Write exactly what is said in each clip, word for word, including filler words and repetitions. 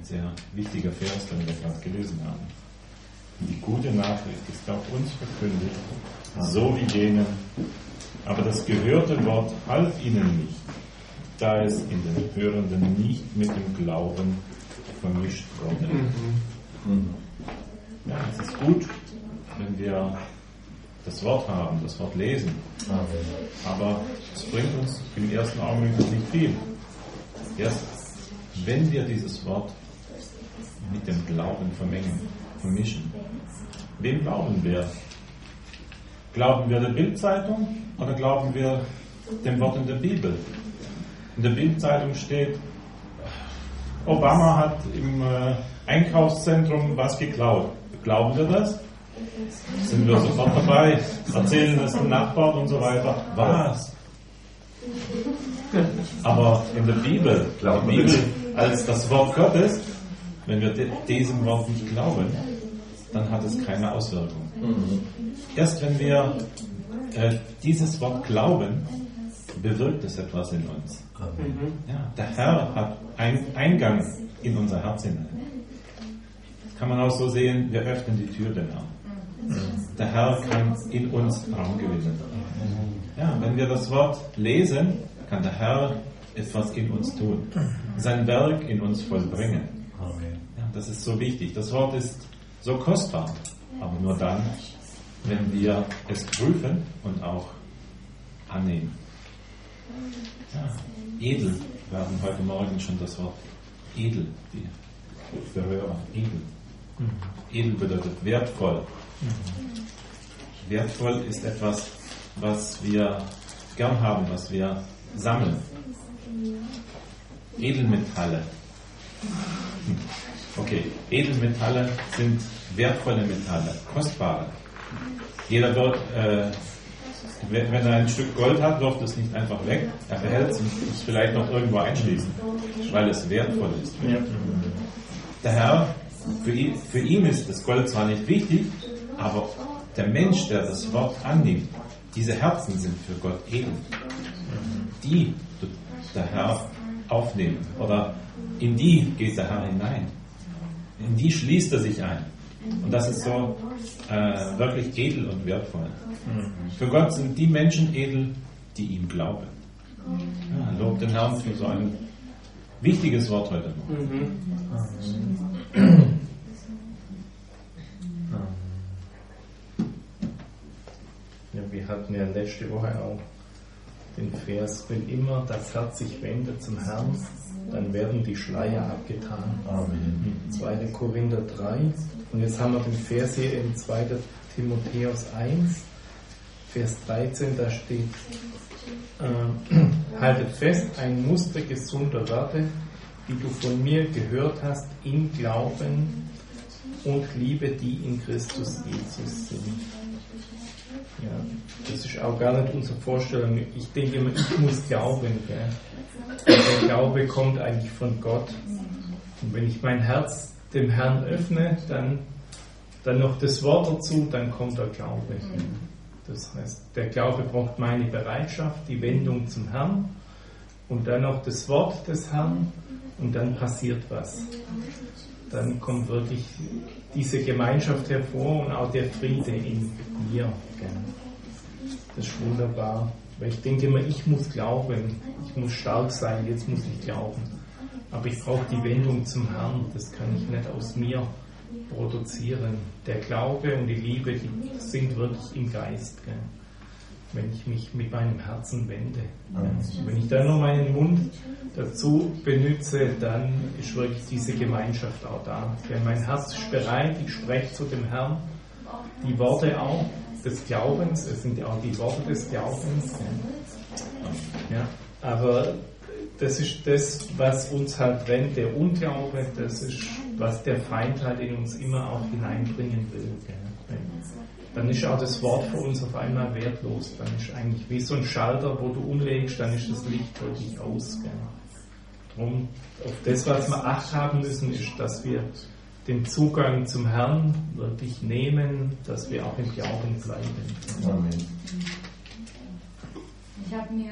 sehr wichtiger Vers, den wir gerade gelesen haben. Die gute Nachricht ist auch uns verkündigt, so wie denen, aber das gehörte Wort half ihnen nicht, da es in den Hörenden nicht mit dem Glauben vermischt wurde. Mhm. Ja, es ist gut, wenn wir das Wort haben, das Wort lesen, aber es bringt uns im ersten Augenblick nicht viel. Erst wenn wir dieses Wort mit dem Glauben vermengen, vermischen. Wem glauben wir? Glauben wir der Bildzeitung oder glauben wir dem Wort in der Bibel? In der Bildzeitung steht, Obama hat im äh, Einkaufszentrum was geklaut. Glauben wir das? Sind wir sofort dabei? Erzählen es den Nachbarn und so weiter. Was? Aber in der Bibel, die Bibel als das Wort Gottes, wenn wir de- diesem Wort nicht glauben, dann hat es keine Auswirkung. Mhm. Erst wenn wir äh, dieses Wort glauben, bewirkt es etwas in uns. Mhm. Ja, der Herr hat ein, Eingang in unser Herz hinein. Das kann man auch so sehen, wir öffnen die Tür dem Herrn. Mhm. Der Herr kann in uns Raum gewinnen. Mhm. Ja, wenn wir das Wort lesen, kann der Herr etwas in uns tun, sein Werk in uns vollbringen. Ja, das ist so wichtig. Das Wort ist so kostbar, aber nur dann, wenn wir es prüfen und auch annehmen. Ja, edel, wir haben heute Morgen schon das Wort edel, die Berührer, edel. Edel bedeutet wertvoll. Wertvoll ist etwas, was wir gern haben, was wir sammeln. Edelmetalle. Okay, Edelmetalle sind wertvolle Metalle, kostbare. Jeder wird, äh, wenn er ein Stück Gold hat, wirft es nicht einfach weg. Er behält es und muss vielleicht noch irgendwo einschließen, weil es wertvoll ist. Ja. Der Herr, für ihn, für ihn ist das Gold zwar nicht wichtig, aber der Mensch, der das Wort annimmt, diese Herzen sind für Gott edel. Die tut der Herr aufnehmen oder in die geht der Herr hinein. In die schließt er sich ein. Und das ist so äh, wirklich edel und wertvoll. Mhm. Für Gott sind die Menschen edel, die ihm glauben. Ja, lobt den Herrn für so ein wichtiges Wort heute Morgen. Mhm. Ja, wir hatten ja letzte Woche auch den Vers, wenn immer das Herz sich wendet zum Herrn, dann werden die Schleier abgetan. Amen. zweiter Korinther drei. Und jetzt haben wir den Vers hier in zweiter Timotheus eins, Vers dreizehn, da steht, äh, haltet fest, ein Muster gesunder Werte, die du von mir gehört hast, in Glauben und Liebe, die in Christus Jesus sind. Ja, das ist auch gar nicht unsere Vorstellung. Ich denke immer, ich muss glauben. Gell? Der Glaube kommt eigentlich von Gott. Und wenn ich mein Herz dem Herrn öffne, dann, dann noch das Wort dazu, dann kommt der Glaube. Gell? Das heißt, der Glaube braucht meine Bereitschaft, die Wendung zum Herrn und dann noch das Wort des Herrn und dann passiert was. Dann kommt wirklich diese Gemeinschaft hervor und auch der Friede in mir. Das ist wunderbar. Weil ich denke immer, ich muss glauben, ich muss stark sein, jetzt muss ich glauben. Aber ich brauche die Wendung zum Herrn, das kann ich nicht aus mir produzieren. Der Glaube und die Liebe, die sind wirklich im Geist. Gell? Wenn ich mich mit meinem Herzen wende. Ja. Wenn ich dann nur meinen Mund dazu benutze, dann ist wirklich diese Gemeinschaft auch da. Gell? Mein Herz ist bereit, ich spreche zu dem Herrn. Die Worte auch des Glaubens, es sind ja auch die Worte des Glaubens. Ja. Aber das ist das, was uns halt trennt, der Unglaube, das ist, was der Feind halt in uns immer auch hineinbringen will. Gell? Dann ist auch das Wort für uns auf einmal wertlos. Dann ist eigentlich wie so ein Schalter, wo du umlegst, dann ist das Licht wirklich aus. Gell? Darum, auf das, was wir Acht haben müssen, ist, dass wir den Zugang zum Herrn wirklich nehmen, dass wir auch im Glauben bleiben. Amen. Ich habe mir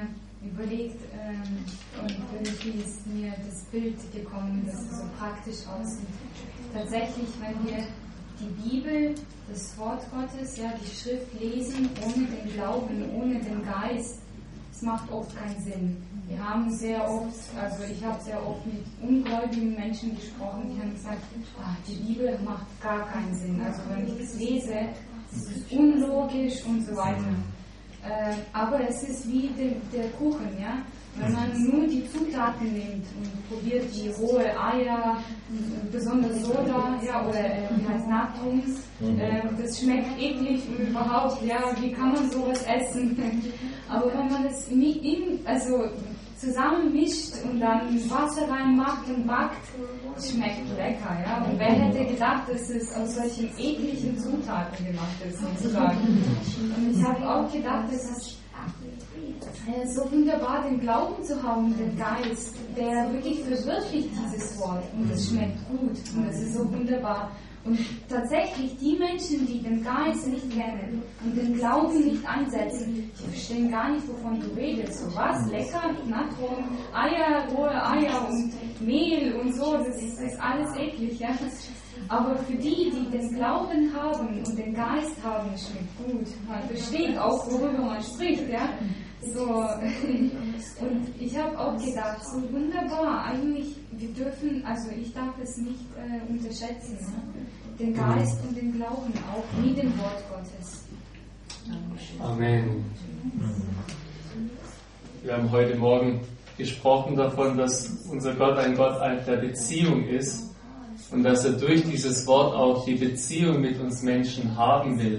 überlegt ähm, und irgendwie ist mir das Bild gekommen, dass es so praktisch aussieht. Tatsächlich, wenn wir die Bibel, das Wort Gottes, ja, die Schrift lesen, ohne den Glauben, ohne den Geist, es macht oft keinen Sinn. Wir haben sehr oft, also ich habe sehr oft mit ungläubigen Menschen gesprochen, die haben gesagt, ah, die Bibel macht gar keinen Sinn. Also wenn ich das lese, es ist unlogisch und so weiter. Äh, aber es ist wie de, der Kuchen, ja. Wenn man nur die Zutaten nimmt und probiert die rohe Eier, besonders Soda, ja, oder äh, wie heißt Nattrums, äh, das schmeckt eklig und überhaupt, ja, wie kann man sowas essen? Aber wenn man das in, also zusammen mischt und dann Wasser reinmacht und backt, schmeckt lecker, ja. Und wer hätte gedacht, dass es aus solchen ekligen Zutaten gemacht ist, sozusagen. Und ich habe auch gedacht, dass es äh, so wunderbar, den Glauben zu haben, den Geist, der wirklich verwirklicht dieses Wort und es schmeckt gut und es ist so wunderbar. Und tatsächlich, die Menschen, die den Geist nicht kennen und den Glauben nicht einsetzen, die verstehen gar nicht, wovon du redest. So was? Lecker, Natron, Eier, rohe Eier und Mehl und so, das ist, das ist alles eklig. Ja? Aber für die, die den Glauben haben und den Geist haben, schmeckt gut. Man versteht auch, worüber man spricht. Ja? So, und ich habe auch gedacht, so wunderbar, eigentlich, wir dürfen, also ich darf es nicht äh, unterschätzen, ne? Den Geist und den Glauben auch, wie dem Wort Gottes. Amen. Wir haben heute Morgen gesprochen davon, dass unser Gott ein Gott der Beziehung ist und dass er durch dieses Wort auch die Beziehung mit uns Menschen haben will.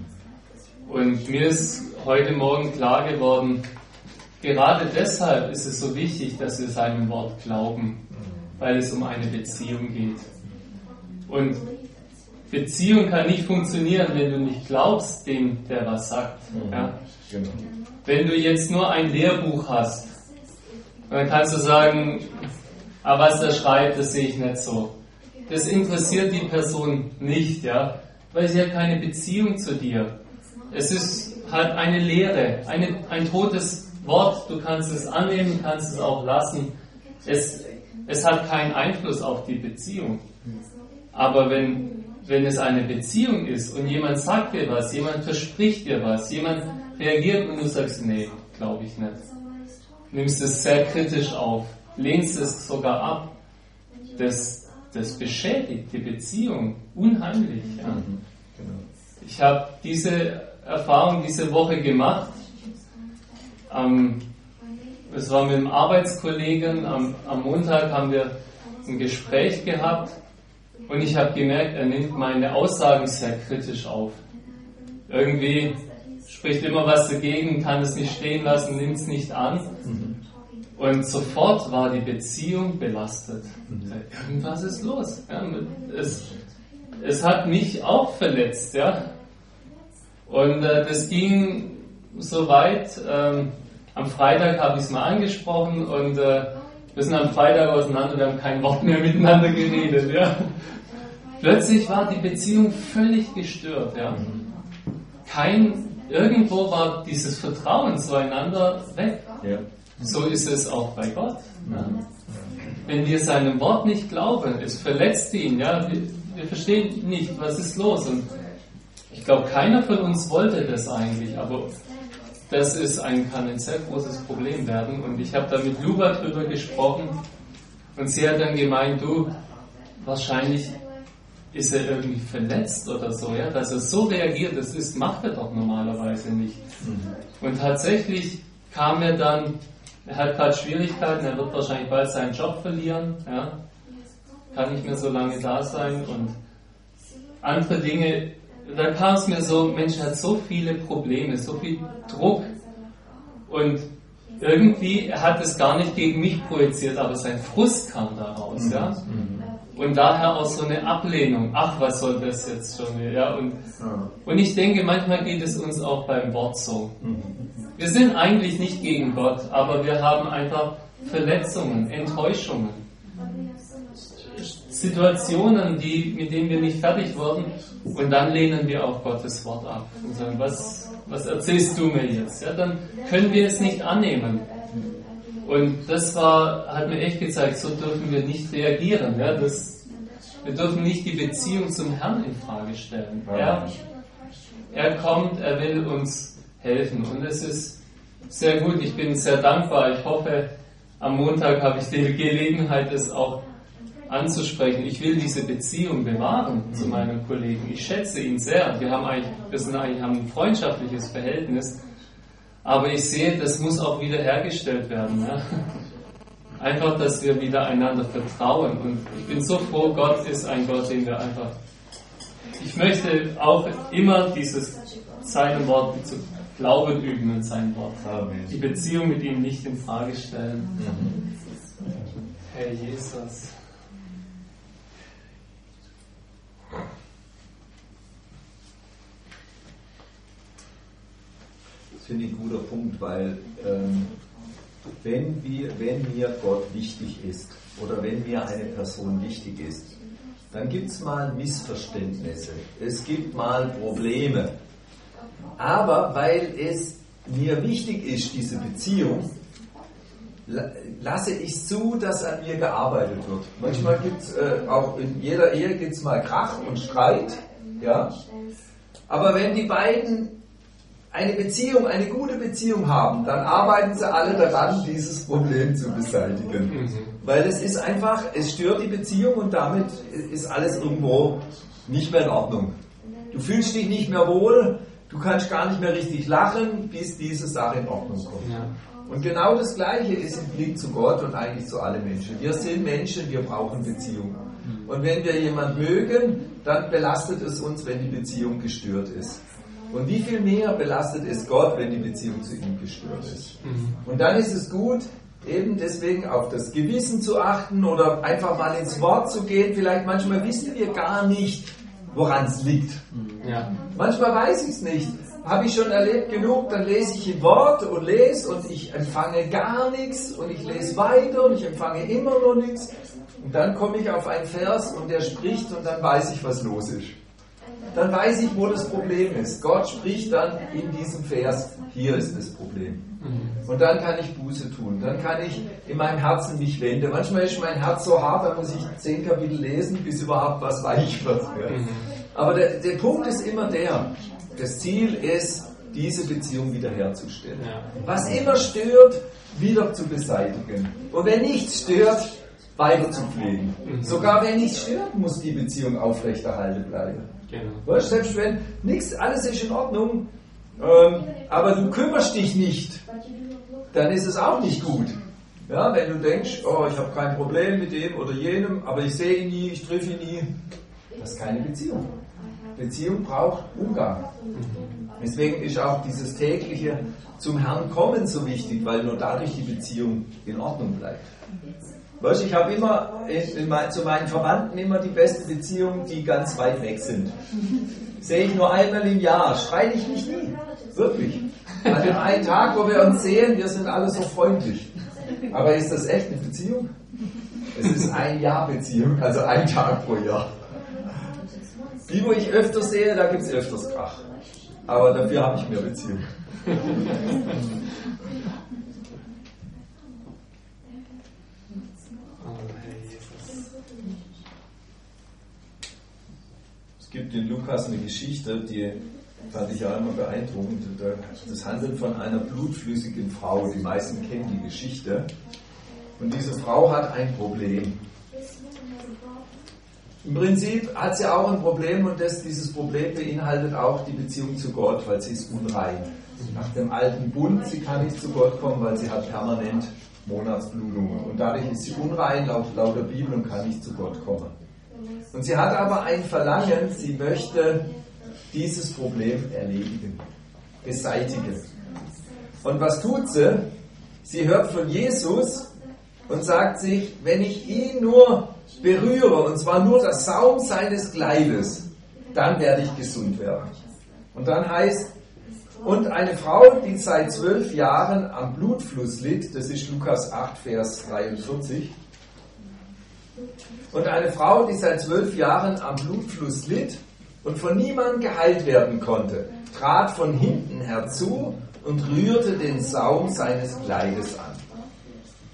Und mir ist heute Morgen klar geworden, gerade deshalb ist es so wichtig, dass wir seinem Wort glauben, weil es um eine Beziehung geht. Und Beziehung kann nicht funktionieren, wenn du nicht glaubst dem, der was sagt. Ja? Wenn du jetzt nur ein Lehrbuch hast, dann kannst du sagen, aber was der schreibt, das sehe ich nicht so. Das interessiert die Person nicht, ja, weil sie hat keine Beziehung zu dir. Es ist halt eine Lehre, eine, ein totes Wort, du kannst es annehmen, kannst es auch lassen. Es, es hat keinen Einfluss auf die Beziehung. Aber wenn, wenn es eine Beziehung ist und jemand sagt dir was, jemand verspricht dir was, jemand reagiert und du sagst, nee, glaube ich nicht. Nimmst es sehr kritisch auf, lehnst es sogar ab. Das, das beschädigt die Beziehung unheimlich. Ja. Ich habe diese Erfahrung diese Woche gemacht. Ähm, es war mit einem Arbeitskollegen, am, am Montag haben wir ein Gespräch gehabt und ich habe gemerkt, er nimmt meine Aussagen sehr kritisch auf. Irgendwie spricht immer was dagegen, kann es nicht stehen lassen, nimmt es nicht an. Und sofort war die Beziehung belastet. Irgendwas ist los. Ja, es, es hat mich auch verletzt. Ja. Und äh, das ging so weit, ähm, am Freitag habe ich es mal angesprochen und äh, wir sind am Freitag auseinander, wir haben kein Wort mehr miteinander geredet. Ja. Plötzlich war die Beziehung völlig gestört. Ja. Kein, irgendwo war dieses Vertrauen zueinander weg. Ja. So ist es auch bei Gott. Ja. Wenn wir seinem Wort nicht glauben, es verletzt ihn. Ja. Wir, wir verstehen nicht, was ist los. Und ich glaube, keiner von uns wollte das eigentlich, aber das ist ein, kann ein sehr großes Problem werden. Und ich habe da mit Luba drüber gesprochen und sie hat dann gemeint, du, wahrscheinlich ist er irgendwie verletzt oder so, ja, dass er so reagiert, das ist, macht er doch normalerweise nicht. Mhm. Und tatsächlich kam er dann, er hat gerade Schwierigkeiten, er wird wahrscheinlich bald seinen Job verlieren, ja, kann nicht mehr so lange da sein und andere Dinge. Da kam es mir so, Mensch hat so viele Probleme, so viel Druck und irgendwie, er hat es gar nicht gegen mich projiziert, aber sein Frust kam daraus, mhm. ja. Und daher auch so eine Ablehnung, ach, was soll das jetzt schon wieder, ja. Und, und ich denke, manchmal geht es uns auch beim Wort so. Wir sind eigentlich nicht gegen Gott, aber wir haben einfach Verletzungen, Enttäuschungen. Situationen, die, mit denen wir nicht fertig wurden, und dann lehnen wir auch Gottes Wort ab und sagen, was, was erzählst du mir jetzt? Ja, dann können wir es nicht annehmen. Und das war, hat mir echt gezeigt, so dürfen wir nicht reagieren. Ja? Das, wir dürfen nicht die Beziehung zum Herrn in Frage stellen. Er, er kommt, er will uns helfen. Und es ist sehr gut, ich bin sehr dankbar. Ich hoffe, am Montag habe ich die Gelegenheit, es auch anzusprechen. Ich will diese Beziehung bewahren zu meinem Kollegen. Ich schätze ihn sehr. Wir haben eigentlich, wir sind eigentlich haben ein freundschaftliches Verhältnis. Aber ich sehe, das muss auch wieder hergestellt werden. Ja? Einfach, dass wir wieder einander vertrauen. Und ich bin so froh, Gott ist ein Gott, den wir einfach... Ich möchte auch immer dieses seinem Wort zu Glauben üben in sein Wort. Amen. Die Beziehung mit ihm nicht in Frage stellen. Mhm. Herr Jesus. Das finde ich ein guter Punkt, weil ähm, wenn, wir, wenn mir Gott wichtig ist oder wenn mir eine Person wichtig ist, dann gibt es mal Missverständnisse, es gibt mal Probleme. Aber weil es mir wichtig ist, diese Beziehung, lasse ich zu, dass an mir gearbeitet wird. Manchmal gibt es, äh, auch in jeder Ehe gibt es mal Krach und Streit, ja. Aber wenn die beiden eine Beziehung, eine gute Beziehung haben, dann arbeiten sie alle daran, dieses Problem zu beseitigen. Mhm. Weil es ist einfach, es stört die Beziehung und damit ist alles irgendwo nicht mehr in Ordnung. Du fühlst dich nicht mehr wohl, du kannst gar nicht mehr richtig lachen, bis diese Sache in Ordnung kommt. Ja. Und genau das Gleiche ist im Blick zu Gott und eigentlich zu allen Menschen. Wir sind Menschen, wir brauchen Beziehung. Und wenn wir jemanden mögen, dann belastet es uns, wenn die Beziehung gestört ist. Und wie viel mehr belastet es Gott, wenn die Beziehung zu ihm gestört ist. Und dann ist es gut, eben deswegen auf das Gewissen zu achten oder einfach mal ins Wort zu gehen. Vielleicht manchmal wissen wir gar nicht, woran es liegt. Ja. Manchmal weiß ich es nicht. Habe ich schon erlebt genug, dann lese ich ein Wort und lese und ich empfange gar nichts und ich lese weiter und ich empfange immer noch nichts. Und dann komme ich auf einen Vers und der spricht und dann weiß ich, was los ist. Dann weiß ich, wo das Problem ist. Gott spricht dann in diesem Vers, hier ist das Problem. Und dann kann ich Buße tun. Dann kann ich in meinem Herzen mich wenden. Manchmal ist mein Herz so hart, da muss ich zehn Kapitel lesen, bis überhaupt was weich wird. Aber der, der Punkt ist immer der, das Ziel ist, diese Beziehung wiederherzustellen. Was immer stört, wieder zu beseitigen. Und wenn nichts stört, weiter zu pflegen. Sogar wenn nichts stört, muss die Beziehung aufrechterhalten bleiben. Genau. Weißt, selbst wenn nichts, alles ist in Ordnung, ähm, aber du kümmerst dich nicht, dann ist es auch nicht gut. Ja, wenn du denkst, oh, ich habe kein Problem mit dem oder jenem, aber ich sehe ihn nie, ich treffe ihn nie, das ist keine Beziehung. Beziehung braucht Umgang. Deswegen ist auch dieses tägliche zum Herrn kommen so wichtig, weil nur dadurch die Beziehung in Ordnung bleibt. Weißt, ich habe immer in, in mein, zu meinen Verwandten immer die beste Beziehung, die ganz weit weg sind. Sehe ich nur einmal im Jahr, streite ich mich nie. Wirklich. An dem einen Tag, wo wir uns sehen, wir sind alle so freundlich. Aber ist das echt eine Beziehung? Es ist ein Jahr Beziehung, also ein Tag pro Jahr. Die, wo ich öfter sehe, da gibt es öfters Krach. Aber dafür habe ich mehr Beziehung. Es gibt in Lukas eine Geschichte, die fand ich ja immer beeindruckend. Das handelt von einer blutflüssigen Frau. Die meisten kennen die Geschichte. Und diese Frau hat ein Problem. Im Prinzip hat sie auch ein Problem und das, dieses Problem beinhaltet auch die Beziehung zu Gott, weil sie ist unrein. Nach dem alten Bund, sie kann nicht zu Gott kommen, weil sie hat permanent Monatsblutungen. Und dadurch ist sie unrein laut, laut der Bibel und kann nicht zu Gott kommen. Und sie hat aber ein Verlangen, sie möchte dieses Problem erledigen, beseitigen. Und was tut sie? Sie hört von Jesus und sagt sich, wenn ich ihn nur berühre, und zwar nur das Saum seines Kleides, dann werde ich gesund werden. Und dann heißt, und eine Frau, die seit zwölf Jahren am Blutfluss litt, das ist Lukas acht, Vers dreiundvierzig, und eine Frau, die seit zwölf Jahren am Blutfluss litt und von niemandem geheilt werden konnte, trat von hinten herzu und rührte den Saum seines Kleides an.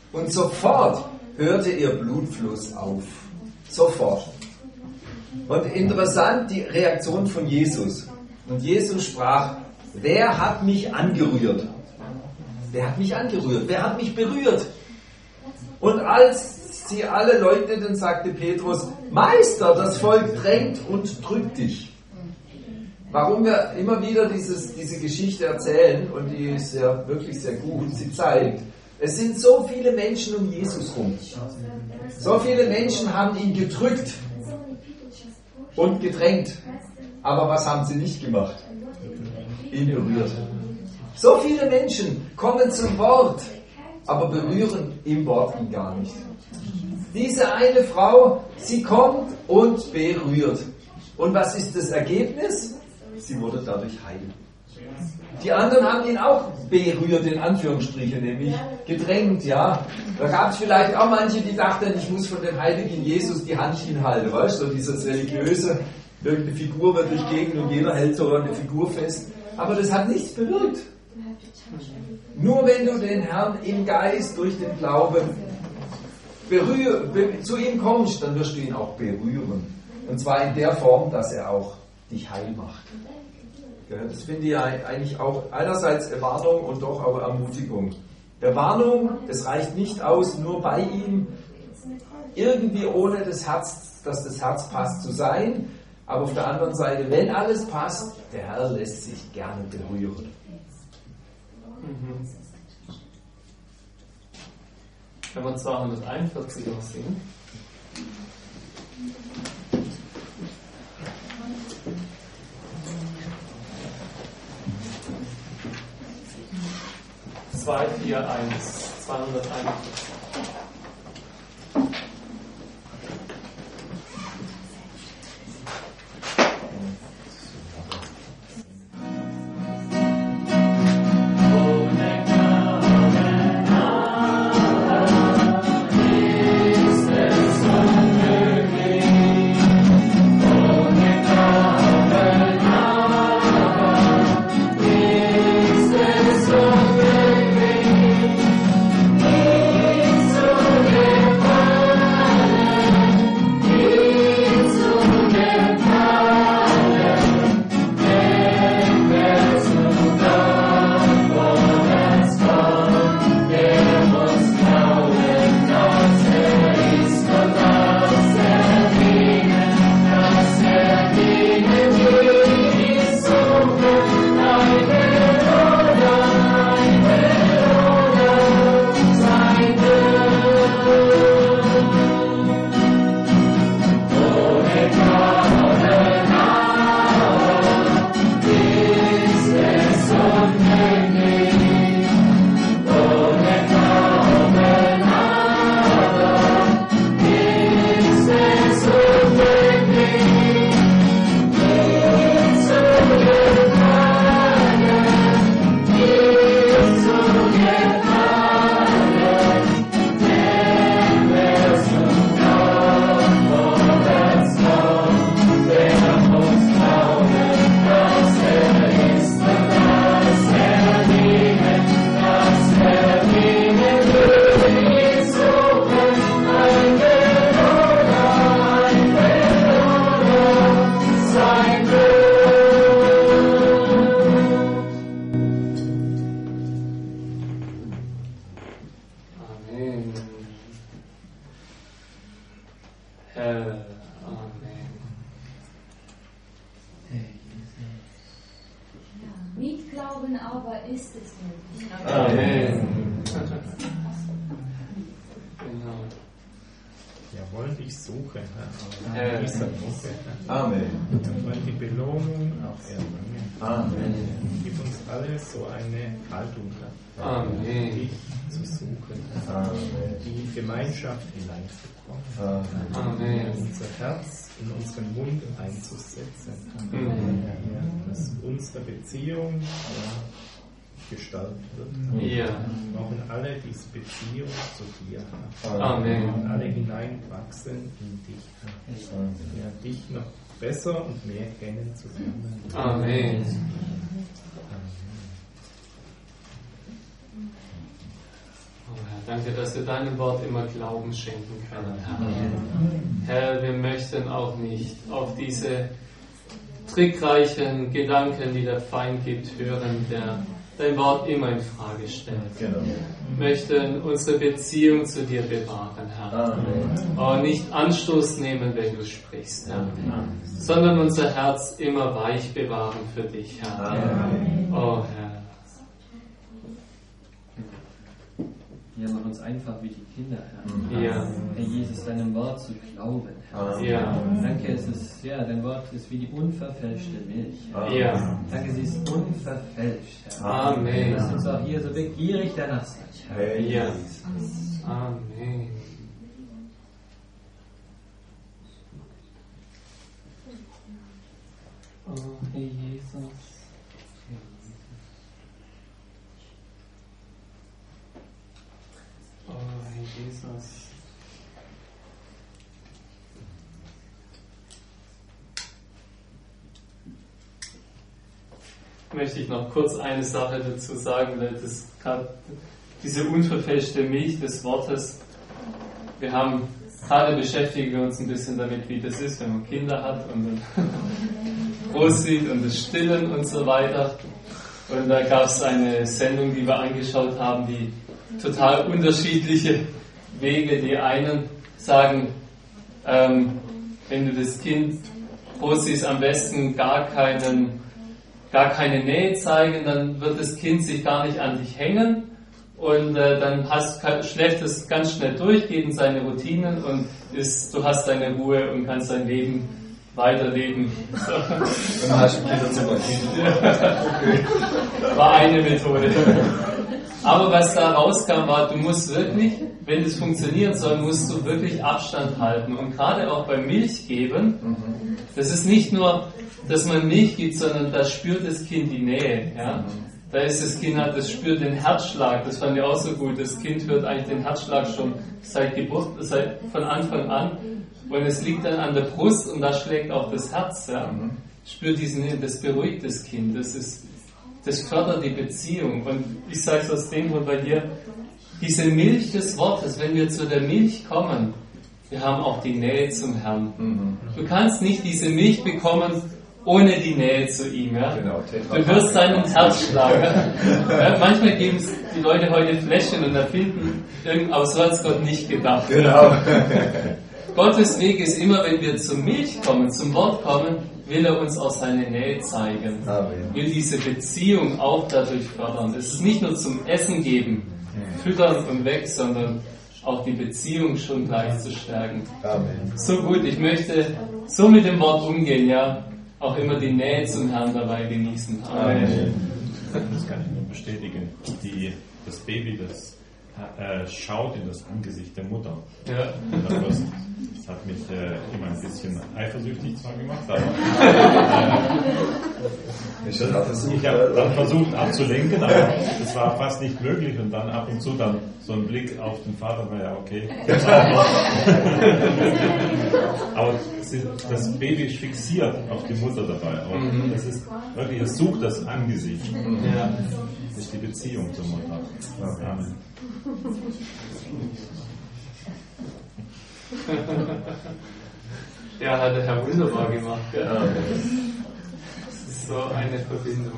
Und sofort hörte ihr Blutfluss auf. Sofort. Und interessant die Reaktion von Jesus. Und Jesus sprach, wer hat mich angerührt? Wer hat mich angerührt? Wer hat mich berührt? Und als sie alle leugneten, sagte Petrus, Meister, das Volk drängt und drückt dich. Warum wir immer wieder dieses, diese Geschichte erzählen, und die ist ja wirklich sehr gut, sie zeigt, es sind so viele Menschen um Jesus rum. So viele Menschen haben ihn gedrückt und gedrängt. Aber was haben sie nicht gemacht? Ihn berührt. So viele Menschen kommen zum Wort, aber berühren im Wort ihn gar nicht. Diese eine Frau, sie kommt und berührt. Und was ist das Ergebnis? Sie wurde dadurch heil. Die anderen haben ihn auch berührt, in Anführungsstrichen, nämlich gedrängt, ja. Da gab es vielleicht auch manche, die dachten, ich muss von dem heiligen Jesus die Hand hinhalten, weißt du, so dieses religiöse, irgendeine Figur wird durch Gegend und jeder hält so eine Figur fest. Aber das hat nichts bewirkt. Nur wenn du den Herrn im Geist durch den Glauben berühr, be, zu ihm kommst, dann wirst du ihn auch berühren. Und zwar in der Form, dass er auch dich heil macht. Das finde ich eigentlich auch einerseits Erwarnung und doch auch Ermutigung. Erwarnung, es reicht nicht aus, nur bei ihm irgendwie ohne das Herz, dass das Herz passt, zu sein. Aber auf der anderen Seite, wenn alles passt, der Herr lässt sich gerne berühren. Mhm. Können wir zweihunderteinundvierzig auch singen? zwei vier eins, zweihunderteinundvierzig. In unseren Mund einzusetzen, mhm. dass unsere Beziehung ja, gestaltet wird. Ja. Wir brauchen alle diese Beziehung zu dir. Amen. Und alle hineinwachsen in dich. Ja, dich noch besser und mehr kennenzulernen. Amen. Amen. Danke, dass wir deinem Wort immer Glauben schenken können, Herr. Herr, wir möchten auch nicht auf diese trickreichen Gedanken, die der Feind gibt, hören, der dein Wort immer in Frage stellt. Genau. Wir möchten unsere Beziehung zu dir bewahren, Herr. Amen. Und nicht Anstoß nehmen, wenn du sprichst, Herr. Sondern unser Herz immer weich bewahren für dich, Herr. Amen. Oh, Herr. Ja, mach uns einfach wie die Kinder, Herr. Ja. Herr Jesus, deinem Wort zu glauben, Herr. Ja. Danke, es ist, ja, dein Wort ist wie die unverfälschte Milch, Herr. Ja. Danke, sie ist unverfälscht, Herr. Amen. Lass uns auch hier so begierig danach sein, Herr. Ja. Amen. Oh, Herr Jesus. Oh, Herr Jesus. Möchte ich noch kurz eine Sache dazu sagen, weil das gerade diese unverfälschte Milch des Wortes, wir haben gerade beschäftigen wir uns ein bisschen damit, wie das ist, wenn man Kinder hat und dann groß sieht und das Stillen und so weiter. Und da gab es eine Sendung, die wir angeschaut haben, die total unterschiedliche Wege. Die einen sagen, ähm, wenn du das Kind groß siehst, am besten gar keinen, gar keine Nähe zeigen, dann wird das Kind sich gar nicht an dich hängen und äh, dann hast, schläft es ganz schnell durch, geht in seine Routinen und ist, du hast deine Ruhe und kannst dein Leben weiterleben. So. Dann hast du wieder zum Kind. Okay. War eine Methode. Aber was da rauskam, war, du musst wirklich, wenn das funktionieren soll, musst du wirklich Abstand halten. Und gerade auch beim Milchgeben, das ist nicht nur, dass man Milch gibt, sondern da spürt das Kind die Nähe. Ja? Da ist das Kind, das spürt den Herzschlag, das fand ich auch so gut. Das Kind hört eigentlich den Herzschlag schon seit Geburt, seit von Anfang an. Und es liegt dann an der Brust und da schlägt auch das Herz. Ja? Spürt diesen, das beruhigt das Kind, das ist, das fördert die Beziehung. Und ich sage es aus dem Grund, weil hier diese Milch des Wortes, wenn wir zu der Milch kommen, wir haben auch die Nähe zum Herrn. Du kannst nicht diese Milch bekommen ohne die Nähe zu ihm. Ja? Genau, du hörst seinen Herzschlag. Ja? Manchmal geben die Leute heute Fläschchen und erfinden, aber so hat es Gott nicht gedacht. Genau. Gottes Weg ist immer, wenn wir zur Milch kommen, zum Wort kommen, will er uns auch seine Nähe zeigen. Amen. Will diese Beziehung auch dadurch fördern. Es ist nicht nur zum Essen geben, füttern und weg, sondern auch die Beziehung schon gleich zu stärken. Amen. So gut, ich möchte so mit dem Wort umgehen, ja, auch immer die Nähe zum Herrn dabei genießen. Amen. Amen. Das kann ich nur bestätigen. Die, das Baby, das äh, schaut in das Angesicht der Mutter. Ja. Und das, das hat mich äh, immer ein bisschen eifersüchtig zwar gemacht, aber äh, Ich habe ich habe dann versucht abzulenken, aber es war fast nicht möglich und dann ab und zu dann so ein Blick auf den Vater, war ja okay. Aber das Baby ist fixiert auf die Mutter dabei. Und das ist wirklich, es sucht das Angesicht. Ja. Das ist die Beziehung zur Mutter. Amen. Ja, hat der Herr wunderbar gemacht. Ja. Das ist so eine Verbindung.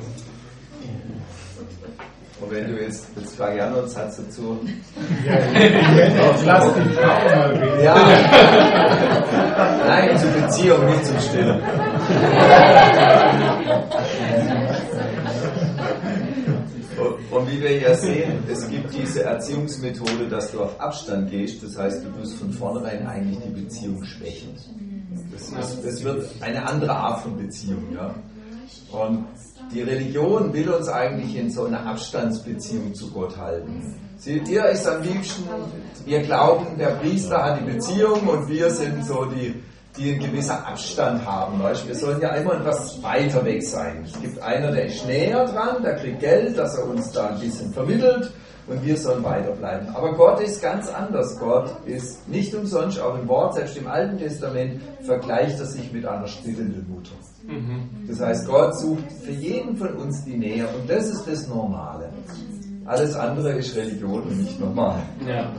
Und wenn du jetzt, jetzt frage ich auch noch einen Satz dazu. Ja, jetzt lass die Frau mal reden. Ja. Nein, zur Beziehung, nicht zum Stillen. Und wie wir ja sehen, es gibt diese Erziehungsmethode, dass du auf Abstand gehst. Das heißt, du wirst von vornherein eigentlich die Beziehung schwächen. Es wird eine andere Art von Beziehung. Ja? Und die Religion will uns eigentlich in so einer Abstandsbeziehung zu Gott halten. Seht ihr, ist am liebsten, wir glauben, der Priester hat die Beziehung und wir sind so die, die einen gewissen Abstand haben. Weißt? Wir sollen ja immer etwas weiter weg sein. Es gibt einer, der ist näher dran, der kriegt Geld, dass er uns da ein bisschen vermittelt und wir sollen weiterbleiben. Aber Gott ist ganz anders. Gott ist nicht umsonst, auch im Wort, selbst im Alten Testament, vergleicht er sich mit einer stillenden Mutter. Das heißt, Gott sucht für jeden von uns die Nähe und das ist das Normale. Alles andere ist Religion und nicht normal. Ja.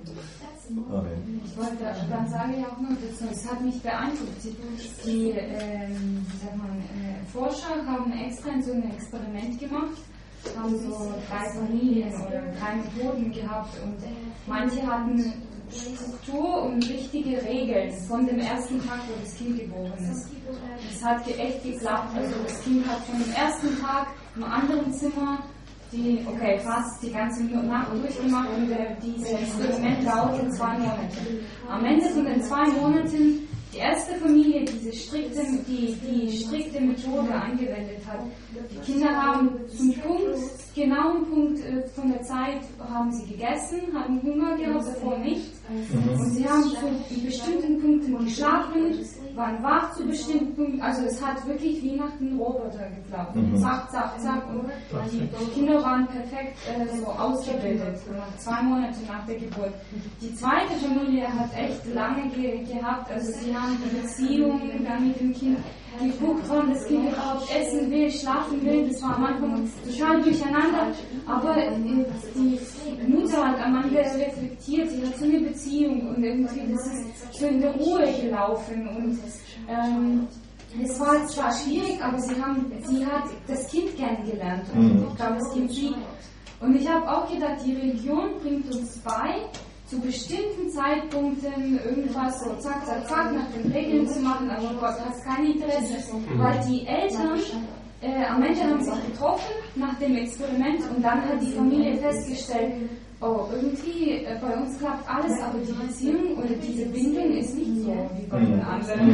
Amen. Ich wollte, dann sage ich auch noch dazu, es hat mich beeindruckt. Die, die ähm, wie sagt man, äh, Forscher haben extra in so ein Experiment gemacht, haben so drei Familien oder drei Methoden gehabt und manche hatten Struktur und richtige Regeln von dem ersten Tag, wo das Kind geboren ist. Es hat echt geklappt. Also das Kind hat schon am ersten Tag im anderen Zimmer die, okay, fast die ganze Nacht durchgemacht und äh, dieses Experiment dauerte zwei Monate. Am Ende von den zwei Monaten die erste Familie diese strikte, die, die strikte Methode angewendet hat. Die Kinder haben zum Punkt, genauen Punkt äh, von der Zeit haben sie gegessen, haben Hunger gehabt, davor nicht. Mhm. Und sie haben zu bestimmten Punkten geschlafen, waren wach zu bestimmten Punkten. Also es hat wirklich wie nach einem Roboter geklappt. Mhm. Zack, zack, zack. Und die, die Kinder waren perfekt äh, so ausgebildet, nach zwei Monate nach der Geburt. Die zweite Familie hat echt lange ge gehabt, also sie haben die Beziehung dann mit dem Kind geguckt, wann das Kind überhaupt essen will, schlafen will. Das war am Anfang total durcheinander, aber äh, die Mutter hat am Anfang reflektiert, sie hat so eine Beziehung und irgendwie das ist so in der Ruhe gelaufen und ähm, es war zwar schwierig, aber sie, haben, sie hat das Kind kennengelernt und ich glaube, das Kind sie. Und ich habe auch gedacht, die Religion bringt uns bei, zu bestimmten Zeitpunkten irgendwas so zack, zack, zack nach den Regeln zu machen, aber Gott hat kein Interesse, weil die Eltern äh, am Ende haben sich getroffen nach dem Experiment und dann hat die Familie festgestellt, oh, irgendwie äh, bei uns klappt alles, aber die Beziehung oder diese Bindung ist nicht so wie bei den anderen.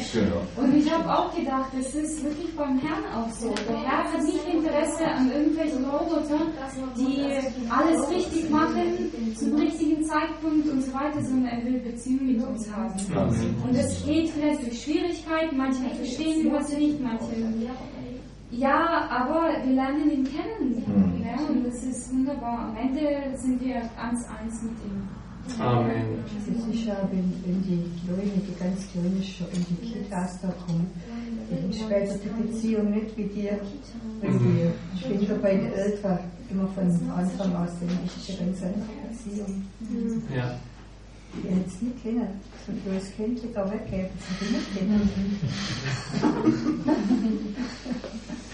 Und ich habe auch gedacht, das ist wirklich beim Herrn auch so. Der Herr hat nicht Interesse an irgendwelchen Robotern, die alles richtig machen, zum richtigen Zeitpunkt und so weiter, sondern er will Beziehung mit uns haben. Und das geht vielleicht durch Schwierigkeiten, manche verstehen die was nicht, manche ja, aber wir lernen ihn kennen. Mhm. Ja, und das ist wunderbar. Am Ende sind wir ganz eins mit ihm. Amen. Es ist ja, wenn, wenn die Leute, die ganz Kleinen schon in die Kitas da kommen, dann später die Beziehung nicht mit dir, wenn die später bei den Eltern immer von Anfang aus denken, das ist ja ganz andere Beziehung. Mhm. Ja. Die hätte es nicht kennen. So für das Kind da weggeben, das hätte ich nicht kennen.